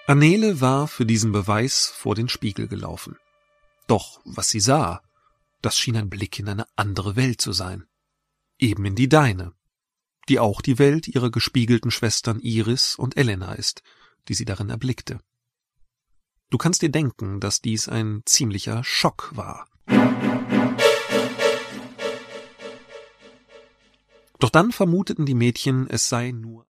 Annele war für diesen Beweis vor den Spiegel gelaufen. Doch was sie sah, das schien ein Blick in eine andere Welt zu sein. Eben in die deine, die auch die Welt ihrer gespiegelten Schwestern Iris und Elena ist, die sie darin erblickte. Du kannst dir denken, dass dies ein ziemlicher Schock war. Doch dann vermuteten die Mädchen, es sei nur